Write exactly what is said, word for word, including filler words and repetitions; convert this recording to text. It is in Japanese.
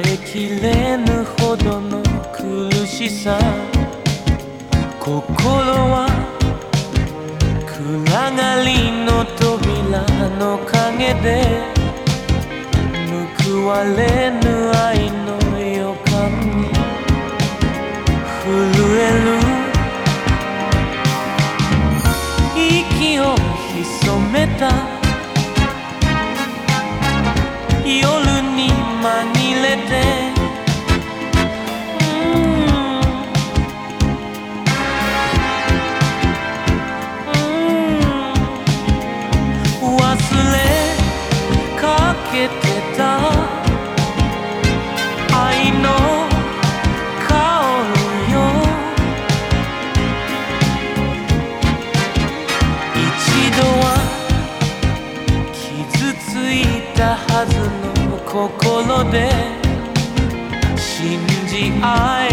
えきれぬほどの苦しさ、心は暗がりの扉の陰で報われぬ愛の予感に震える。息を潜めた夜に紛れて、かけてた愛の香るよ。一度は傷ついたはずの心で信じ合え